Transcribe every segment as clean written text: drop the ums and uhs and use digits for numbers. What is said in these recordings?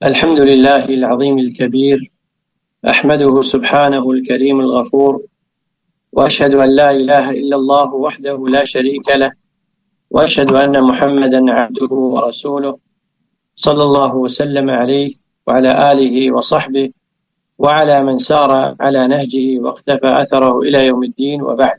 الحمد لله العظيم الكبير، أحمده سبحانه الكريم الغفور، وأشهد أن لا إله إلا الله وحده لا شريك له، وأشهد أن محمدا عبده ورسوله، صلى الله وسلم عليه وعلى آله وصحبه وعلى من سار على نهجه واقتفى أثره إلى يوم الدين، وبعد.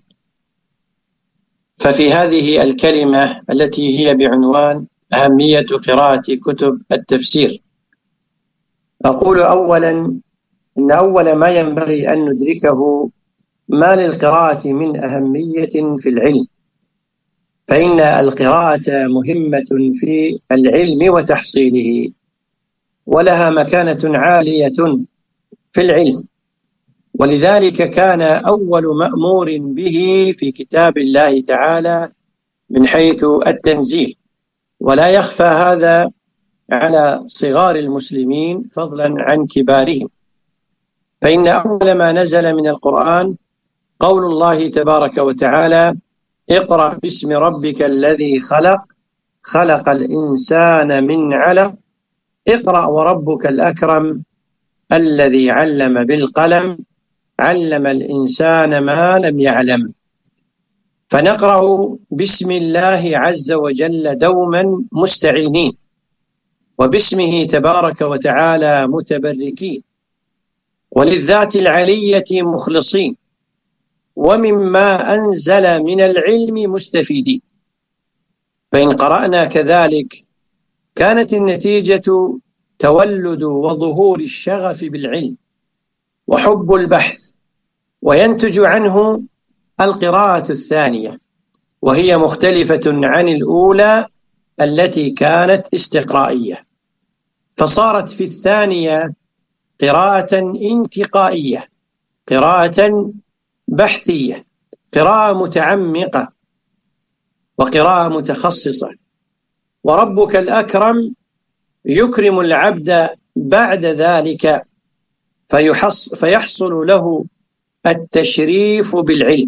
ففي هذه الكلمة التي هي بعنوان أهمية قراءة كتب التفسير، أقول أولا إن أول ما ينبغي أن ندركه ما للقراءة من أهمية في العلم، فإن القراءة مهمة في العلم وتحصيله، ولها مكانة عالية في العلم، ولذلك كان أول مأمور به في كتاب الله تعالى من حيث التنزيل، ولا يخفى هذا على صغار المسلمين فضلا عن كبارهم، فإن أول ما نزل من القرآن قول الله تبارك وتعالى: اقرأ باسم ربك الذي خلق، خلق الإنسان من علق، اقرأ وربك الأكرم الذي علم بالقلم، علم الإنسان ما لم يعلم. فنقرأ باسم الله عز وجل دوما مستعينين، وباسمه تبارك وتعالى متبركين، وللذات العلية مخلصين، ومما أنزل من العلم مستفيدين. فإن قرأنا كذلك كانت النتيجة تولد وظهور الشغف بالعلم وحب البحث، وينتج عنه القراءة الثانية، وهي مختلفة عن الأولى التي كانت استقرائية، فصارت في الثانية قراءة انتقائية، قراءة بحثية، قراءة متعمقة، وقراءة متخصصة. وربك الأكرم يكرم العبد بعد ذلك فيحصل له التشريف بالعلم،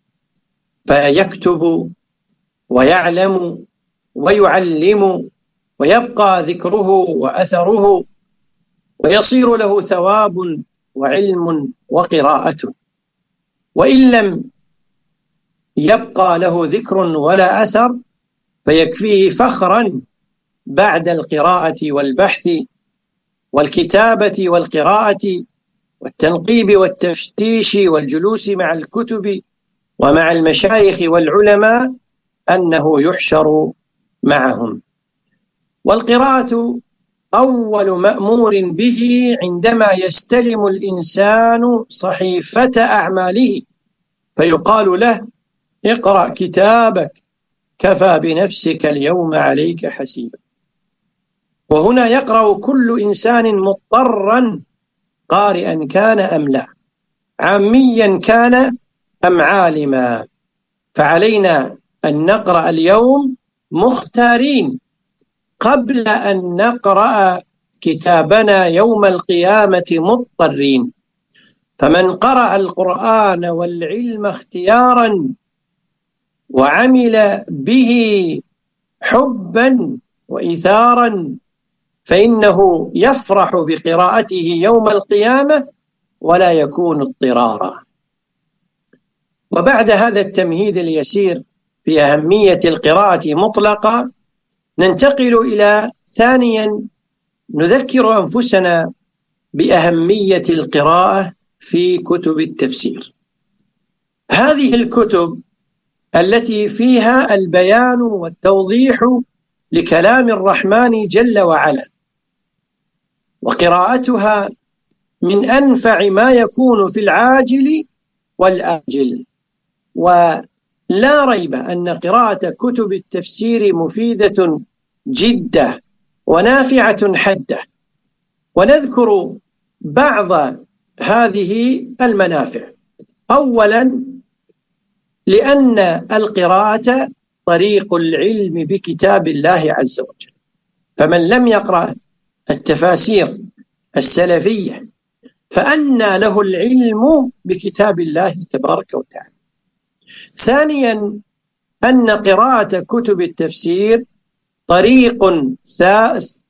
فيكتب ويعلم ويعلم، ويبقى ذكره وأثره، ويصير له ثواب وعلم وقراءة. وإن لم يبقى له ذكر ولا أثر فيكفيه فخرا بعد القراءة والبحث والكتابة والقراءة والتنقيب والتفتيش والجلوس مع الكتب ومع المشايخ والعلماء أنه يحشر معهم. والقراءة أول مأمور به عندما يستلم الإنسان صحيفة أعماله، فيقال له: اقرأ كتابك كفى بنفسك اليوم عليك حسيبا. وهنا يقرأ كل إنسان مضطرا، قارئا كان أم لا، عاميا كان أم عالما، فعلينا أن نقرأ اليوم مختارين قبل أن نقرأ كتابنا يوم القيامة مضطرين. فمن قرأ القرآن والعلم اختيارا وعمل به حبا وإيثارا فإنه يفرح بقراءته يوم القيامة ولا يكون اضطرارا. وبعد هذا التمهيد اليسير في أهمية القراءة مطلقة، ننتقل إلى ثانيا نذكر أنفسنا بأهمية القراءة في كتب التفسير. هذه الكتب التي فيها البيان والتوضيح لكلام الرحمن جل وعلا، وقراءتها من أنفع ما يكون في العاجل والآجل. ولا ريب أن قراءة كتب التفسير مفيدة جدا ونافعة حدة، ونذكر بعض هذه المنافع. أولا، لأن القراءة طريق العلم بكتاب الله عز وجل، فمن لم يقرأ التفاسير السلفية فأنى له العلم بكتاب الله تبارك وتعالى. ثانيا، أن قراءة كتب التفسير طريق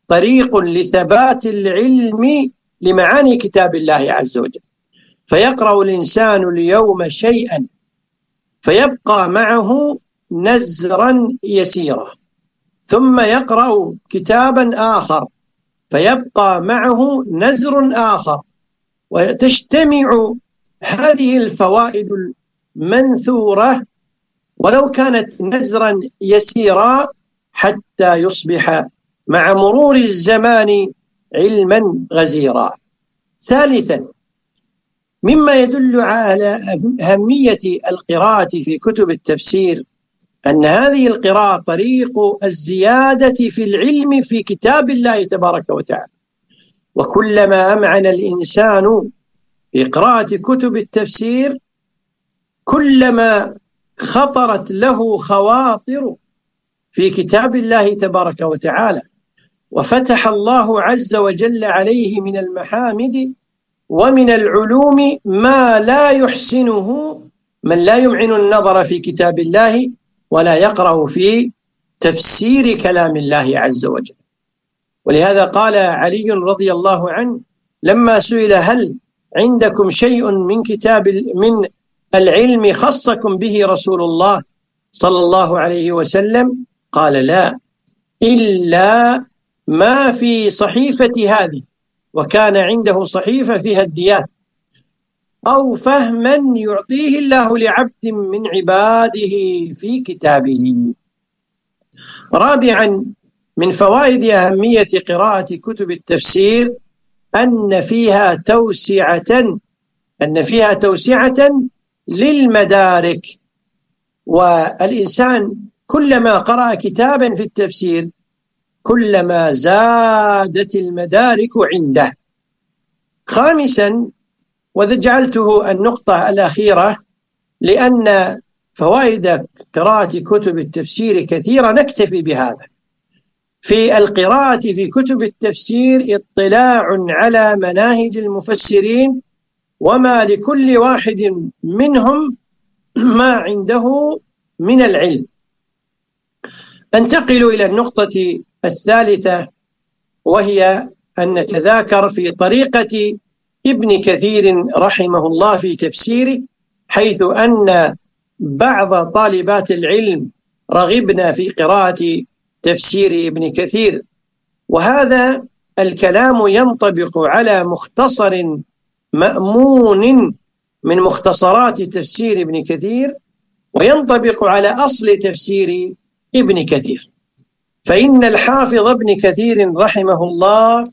طريق لثبات العلم لمعاني كتاب الله عز وجل. فيقرأ الإنسان اليوم شيئا فيبقى معه نزرا يسيرا، ثم يقرأ كتابا آخر فيبقى معه نزر آخر، وتجتمع هذه الفوائد المنثورة ولو كانت نزرا يسيرا حتى يصبح مع مرور الزمان علما غزيرا. ثالثا، مما يدل على أهمية القراءة في كتب التفسير أن هذه القراءة طريق الزيادة في العلم في كتاب الله تبارك وتعالى. وكلما أمعن الإنسان في قراءة كتب التفسير كلما خطرت له خواطر في كتاب الله تبارك وتعالى، وفتح الله عز وجل عليه من المحامد ومن العلوم ما لا يحسنه من لا يمعن النظر في كتاب الله ولا يقرأ في تفسير كلام الله عز وجل. ولهذا قال علي رضي الله عنه لما سئل هل عندكم شيء من العلم خصكم به رسول الله صلى الله عليه وسلم؟ قال لا، إلا ما في صحيفة هذه، وكان عنده صحيفة فيها الديات، أو فهما يعطيه الله لعبد من عباده في كتابه. رابعا، من فوائد أهمية قراءة كتب التفسير أن فيها توسعة للمدارك. والإنسان كلما قرأ كتابا في التفسير كلما زادت المدارك عنده. خامسا، وذا جعلته النقطة الأخيرة لأن فوائد قراءة كتب التفسير كثيرة، نكتفي بهذا. في القراءة في كتب التفسير اطلاع على مناهج المفسرين وما لكل واحد منهم ما عنده من العلم. أنتقل إلى النقطة الثالثة، وهي أن نتذاكر في طريقة ابن كثير رحمه الله في تفسيره، حيث أن بعض طالبات العلم رغبنا في قراءة تفسير ابن كثير، وهذا الكلام ينطبق على مختصر مأمون من مختصرات تفسير ابن كثير، وينطبق على أصل تفسير ابن كثير. فإن الحافظ ابن كثير رحمه الله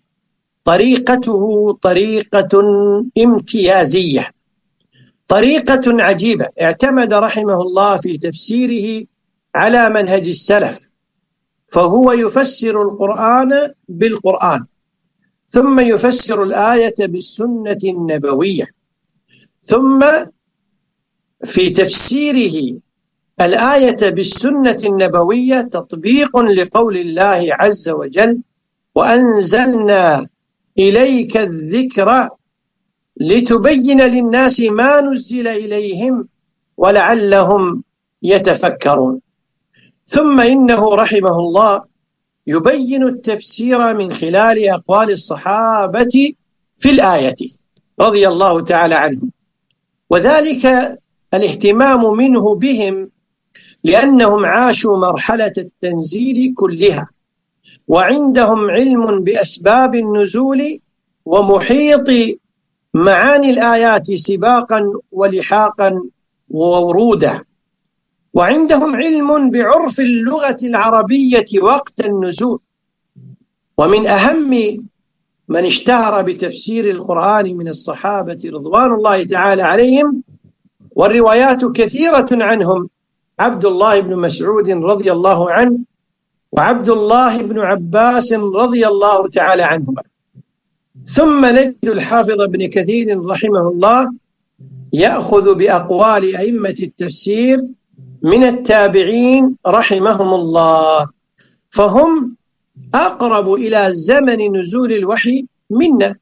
طريقته طريقة امتيازية، طريقة عجيبة. اعتمد رحمه الله في تفسيره على منهج السلف، فهو يفسر القرآن بالقرآن، ثم يفسر الآية بالسنة النبوية، ثم في تفسيره الآية بالسنة النبوية تطبيق لقول الله عز وجل: وأنزلنا إليك الذكر لتبين للناس ما نزل إليهم ولعلهم يتفكرون. ثم إنه رحمه الله يبين التفسير من خلال أقوال الصحابة في الآية رضي الله تعالى عنهم، وذلك الاهتمام منه بهم لأنهم عاشوا مرحلة التنزيل كلها، وعندهم علم بأسباب النزول ومحيط معاني الآيات سباقا ولحاقا وورودا، وعندهم علم بعرف اللغة العربية وقت النزول. ومن أهم من اشتهر بتفسير القرآن من الصحابة رضوان الله تعالى عليهم، والروايات كثيرة عنهم، عبد الله بن مسعود رضي الله عنه، وعبد الله بن عباس رضي الله تعالى عنهما. ثم نجد الحافظ ابن كثير رحمه الله يأخذ بأقوال أئمة التفسير من التابعين رحمهم الله، فهم أقرب إلى زمن نزول الوحي منا،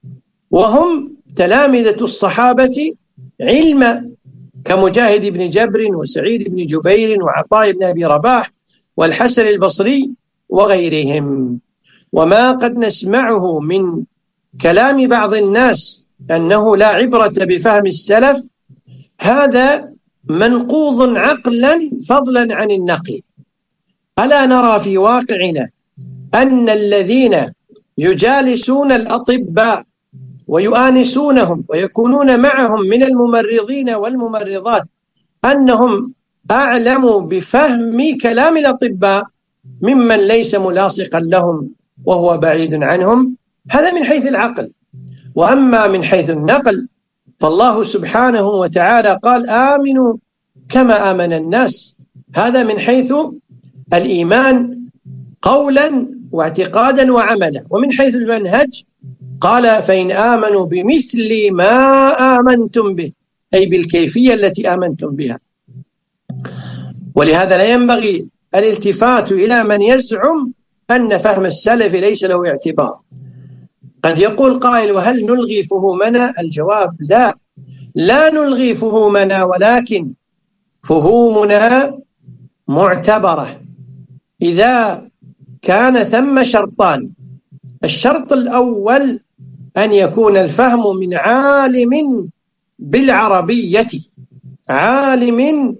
وهم تلامذة الصحابة علما، كمجاهد بن جبر وسعيد بن جبير وعطاء بن أبي رباح والحسن البصري وغيرهم. وما قد نسمعه من كلام بعض الناس أنه لا عبرة بفهم السلف، هذا منقوض عقلا فضلا عن النقل. ألا نرى في واقعنا أن الذين يجالسون الأطباء ويؤانسونهم ويكونون معهم من الممرضين والممرضات أنهم أعلموا بفهم كلام الأطباء ممن ليس ملاصقا لهم وهو بعيد عنهم؟ هذا من حيث العقل. وأما من حيث النقل فالله سبحانه وتعالى قال آمنوا كما آمن الناس، هذا من حيث الإيمان قولا واعتقادا وعملا. ومن حيث المنهج قال فإن آمنوا بمثل ما آمنتم به، أي بالكيفية التي آمنتم بها. ولهذا لا ينبغي الالتفات إلى من يزعم أن فهم السلف ليس له اعتبار. قد يقول قائل وهل نلغي فهومنا؟ الجواب لا، لا نلغي فهومنا، ولكن فهومنا معتبرة إذا كان ثم شرطان. الشرط الأول أن يكون الفهم من عالم بالعربية، عالم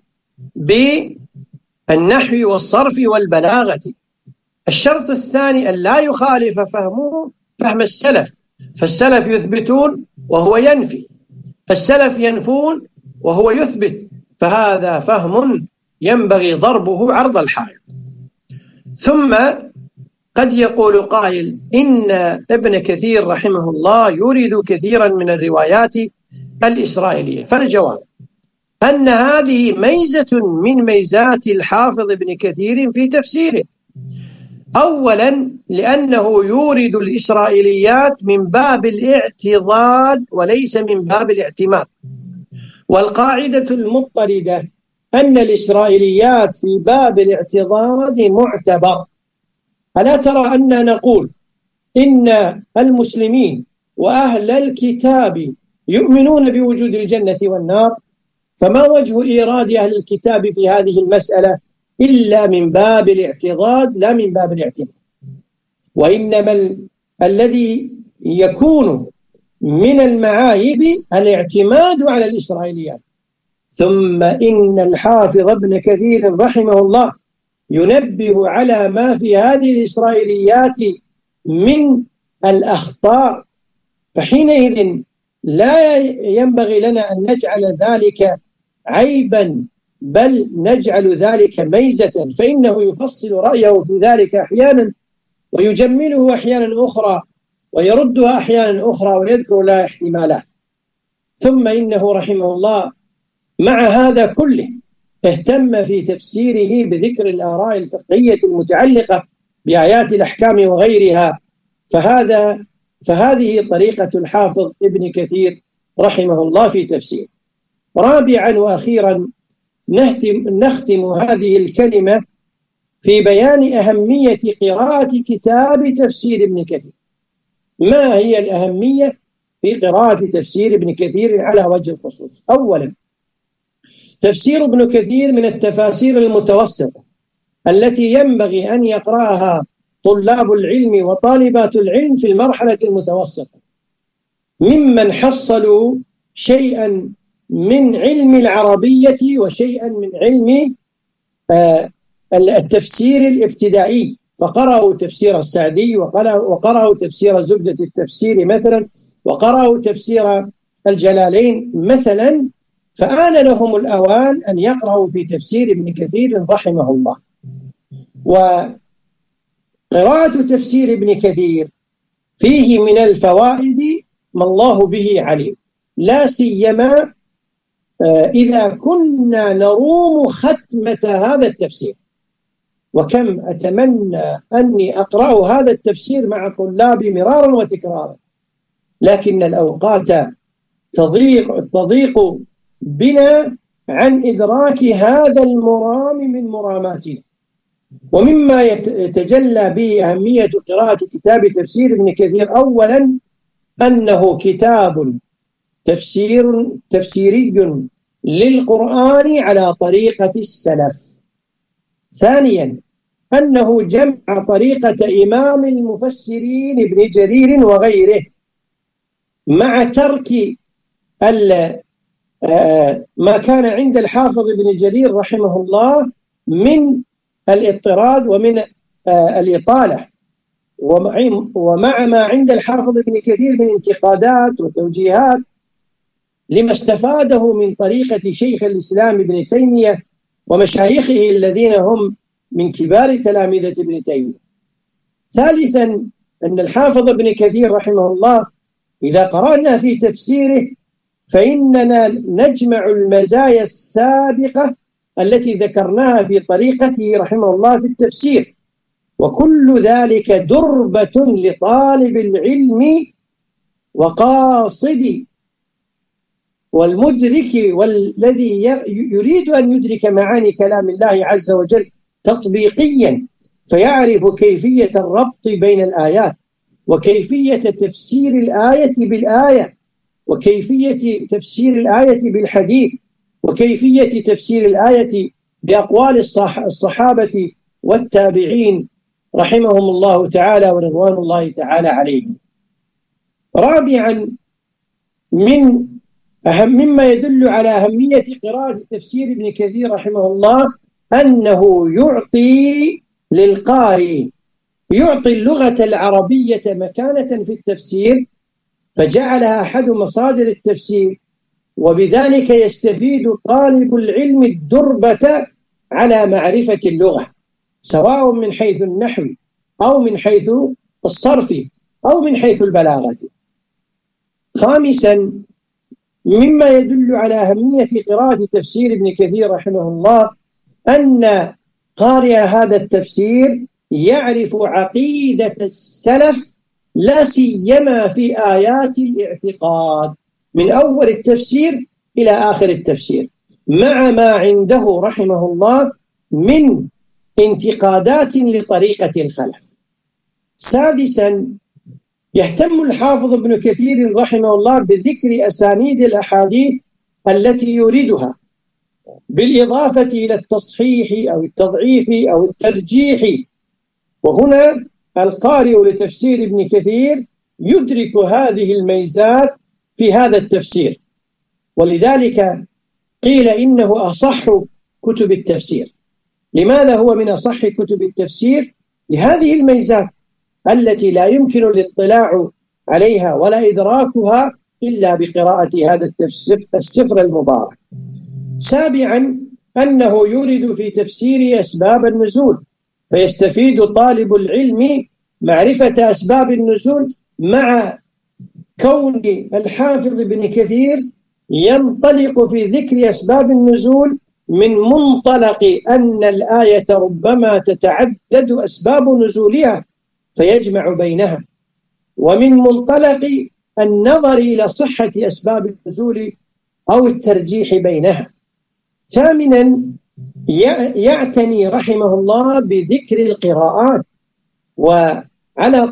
بالنحو والصرف والبلاغة. الشرط الثاني أن لا يخالف فهمه فهم السلف، فالسلف يثبتون وهو ينفي، السلف ينفون وهو يثبت، فهذا فهم ينبغي ضربه عرض الحائط. ثم قد يقول قائل إن ابن كثير رحمه الله يورد كثيرا من الروايات الإسرائيلية، فالجواب أن هذه ميزة من ميزات الحافظ ابن كثير في تفسيره. أولا لأنه يورد الإسرائيليات من باب الاعتضاد وليس من باب الاعتماد، والقاعدة المضطردة أن الإسرائيليات في باب الاعتضاد معتبر. ألا ترى أن نقول إن المسلمين وأهل الكتاب يؤمنون بوجود الجنة والنار، فما وجه إيراد أهل الكتاب في هذه المسألة إلا من باب الاعتضاد لا من باب الاعتماد. وإنما الذي يكون من المعايب الاعتماد على الإسرائيليات. ثم إن الحافظ ابن كثير رحمه الله ينبه على ما في هذه الإسرائيليات من الأخطاء، فحينئذ لا ينبغي لنا أن نجعل ذلك عيبا، بل نجعل ذلك ميزة، فإنه يفصل رأيه في ذلك أحيانا ويجمله أحيانا أخرى ويردها أحيانا أخرى ويذكر لها احتمالات. ثم إنه رحمه الله مع هذا كله اهتم في تفسيره بذكر الآراء الفقهية المتعلقة بآيات الأحكام وغيرها، فهذه طريقة الحافظ ابن كثير رحمه الله في تفسير. رابعا وأخيرا نختم هذه الكلمة في بيان أهمية قراءة كتاب تفسير ابن كثير. ما هي الأهمية في قراءة تفسير ابن كثير على وجه الخصوص؟ أولا تفسير ابن كثير من التفاسير المتوسطة التي ينبغي أن يقرأها طلاب العلم وطالبات العلم في المرحلة المتوسطة، ممن حصلوا شيئا من علم العربية وشيئا من علم التفسير الابتدائي، فقرأوا تفسير السعدي وقرأوا تفسير زبدة التفسير مثلا، وقرأوا تفسير الجلالين مثلا، فآن لهم الأوان أن يقرأوا في تفسير ابن كثير رحمه الله. وقراءة تفسير ابن كثير فيه من الفوائد ما الله به عليم، لا سيما إذا كنا نروم ختمة هذا التفسير. وكم أتمنى أني أقرأ هذا التفسير مع طلابي مرارا وتكرارا، لكن الأوقات تضيق بنا عن إدراك هذا المرام من مراماتنا. ومما يتجلى به أهمية قراءة كتاب تفسير ابن كثير أولا أنه كتاب تفسيري للقرآن على طريقة السلف. ثانيا أنه جمع طريقة إمام المفسرين ابن جرير وغيره مع ترك ما كان عند الحافظ ابن جرير رحمه الله من الاضطراد ومن الإطالة، ومع ما عند الحافظ ابن كثير من انتقادات وتوجيهات لما استفاده من طريقة شيخ الإسلام ابن تيمية ومشايخه الذين هم من كبار تلامذة ابن تيمية. ثالثا، أن الحافظ ابن كثير رحمه الله إذا قرأنا في تفسيره فإننا نجمع المزايا السابقة التي ذكرناها في طريقته رحمه الله في التفسير، وكل ذلك دربة لطالب العلم وقاصد والمدرك والذي يريد أن يدرك معاني كلام الله عز وجل تطبيقيا، فيعرف كيفية الربط بين الآيات وكيفية تفسير الآية بالآية وكيفية تفسير الآية بالحديث وكيفية تفسير الآية بأقوال الصحابة والتابعين رحمهم الله تعالى ورضوان الله تعالى عليهم. رابعا، مما يدل على أهمية قراءة تفسير ابن كثير رحمه الله أنه يعطي للقارئ اللغة العربية مكانة في التفسير، فجعلها أحد مصادر التفسير، وبذلك يستفيد طالب العلم الدربة على معرفة اللغة، سواء من حيث النحو أو من حيث الصرف أو من حيث البلاغة. خامسا، مما يدل على أهمية قراءة تفسير ابن كثير رحمه الله أن قارئ هذا التفسير يعرف عقيدة السلف لا سيما في آيات الاعتقاد من أول التفسير إلى آخر التفسير، مع ما عنده رحمه الله من انتقادات لطريقة الخلف. سادسا، يهتم الحافظ ابن كثير رحمه الله بذكر أسانيد الأحاديث التي يوردها، بالإضافة إلى التصحيح أو التضعيف أو الترجيح. وهنا القارئ لتفسير ابن كثير يدرك هذه الميزات في هذا التفسير، ولذلك قيل إنه أصح كتب التفسير. لماذا هو من أصح كتب التفسير؟ لهذه الميزات التي لا يمكن الاطلاع عليها ولا إدراكها إلا بقراءة هذا السفر المبارك. سابعا، أنه يورد في تفسير أسباب النزول، فيستفيد طالب العلم معرفة أسباب النزول، مع كون الحافظ ابن كثير ينطلق في ذكر أسباب النزول من منطلق أن الآية ربما تتعدد أسباب نزولها فيجمع بينها، ومن منطلق النظر إلى صحة أسباب النزول أو الترجيح بينها. ثامنا، يعتني رحمه الله بذكر القراءات وعلى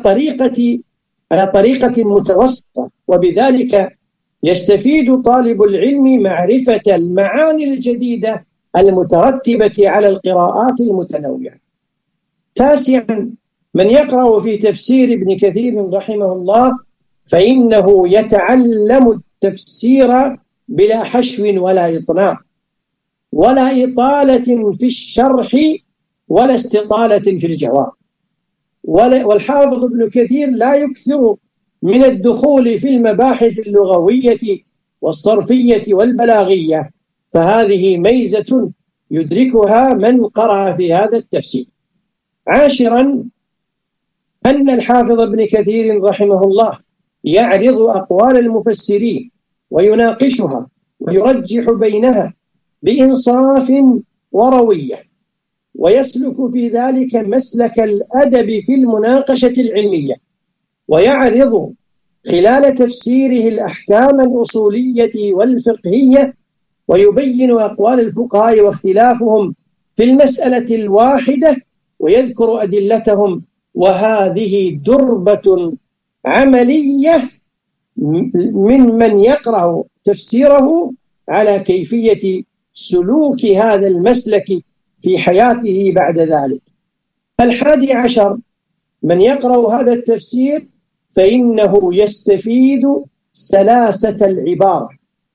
طريقة متوسطة، وبذلك يستفيد طالب العلم معرفة المعاني الجديدة المترتبة على القراءات المتنوعة. تاسعا، من يقرأ في تفسير ابن كثير رحمه الله فإنه يتعلم التفسير بلا حشو ولا إطناب ولا إطالة في الشرح ولا استطالة في الجواب. والحافظ ابن كثير لا يكثر من الدخول في المباحث اللغوية والصرفية والبلاغية، فهذه ميزة يدركها من قرأ في هذا التفسير. عاشرا، أن الحافظ ابن كثير رحمه الله يعرض أقوال المفسرين ويناقشها ويرجح بينها بإنصاف وروية، ويسلك في ذلك مسلك الأدب في المناقشة العلمية، ويعرض خلال تفسيره الأحكام الأصولية والفقهية، ويبين أقوال الفقهاء واختلافهم في المسألة الواحدة ويذكر أدلتهم. وهذه دربة عملية من يقرأ تفسيره على كيفية سلوك هذا المسلك في حياته بعد ذلك. 11 من يقرأ هذا التفسير فإنه يستفيد سلاسة العبارة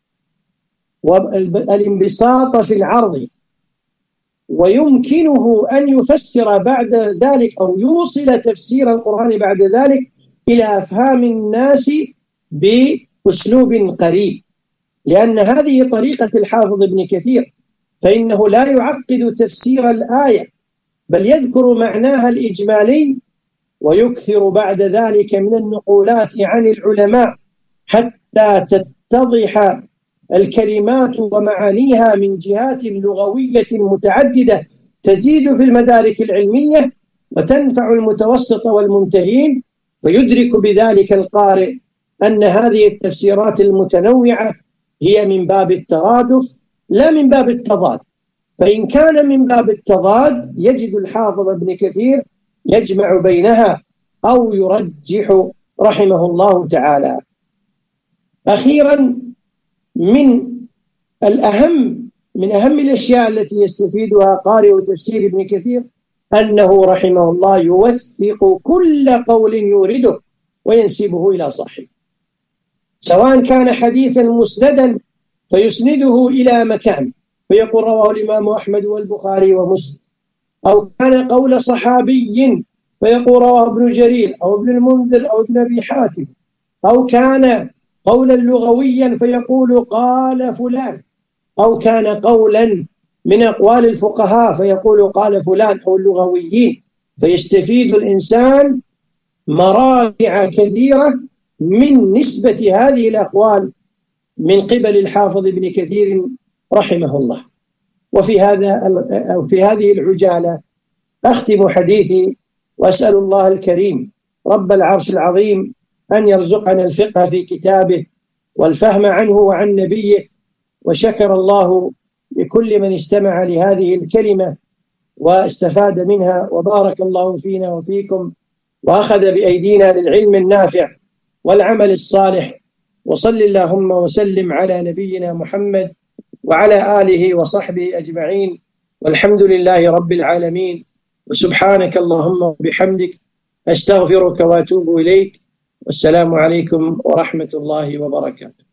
والانبساط في العرض، ويمكنه أن يفسر بعد ذلك أو يوصل تفسير القرآن بعد ذلك إلى أفهام الناس بأسلوب قريب، لأن هذه طريقة الحافظ ابن كثير، فإنه لا يعقد تفسير الآية بل يذكر معناها الإجمالي ويكثر بعد ذلك من النقولات عن العلماء حتى تتضح الكلمات ومعانيها من جهات لغوية متعددة تزيد في المدارك العلمية وتنفع المتوسط والمنتهين، فيدرك بذلك القارئ أن هذه التفسيرات المتنوعة هي من باب الترادف لا من باب التضاد. فإن كان من باب التضاد يجد الحافظ ابن كثير يجمع بينها أو يرجح رحمه الله تعالى. أخيرا، من أهم الأشياء التي يستفيدها قارئ تفسير ابن كثير أنه رحمه الله يوثق كل قول يورده وينسبه إلى صاحبه، سواء كان حديثا مسندا فيسنده إلى مكان فيقول رواه الإمام أحمد والبخاري ومسلم، أو كان قول صحابي فيقول رواه ابن جرير أو ابن المنذر أو ابن أبي حاتم، أو كان قولا لغويا فيقول قال فلان، أو كان قولا من أقوال الفقهاء فيقول قال فلان أو اللغويين، فيستفيد الإنسان مراجع كثيرة من نسبة هذه الأقوال من قبل الحافظ ابن كثير رحمه الله. وفي هذه العجالة أختم حديثي وأسأل الله الكريم رب العرش العظيم أن يرزقنا الفقه في كتابه والفهم عنه وعن نبيه. وشكر الله لكل من استمع لهذه الكلمة واستفاد منها، وبارك الله فينا وفيكم وأخذ بأيدينا للعلم النافع والعمل الصالح. وصل اللهم وسلم على نبينا محمد وعلى آله وصحبه أجمعين، والحمد لله رب العالمين. وسبحانك اللهم وبحمدك أستغفرك وأتوب إليك، والسلام عليكم ورحمة الله وبركاته.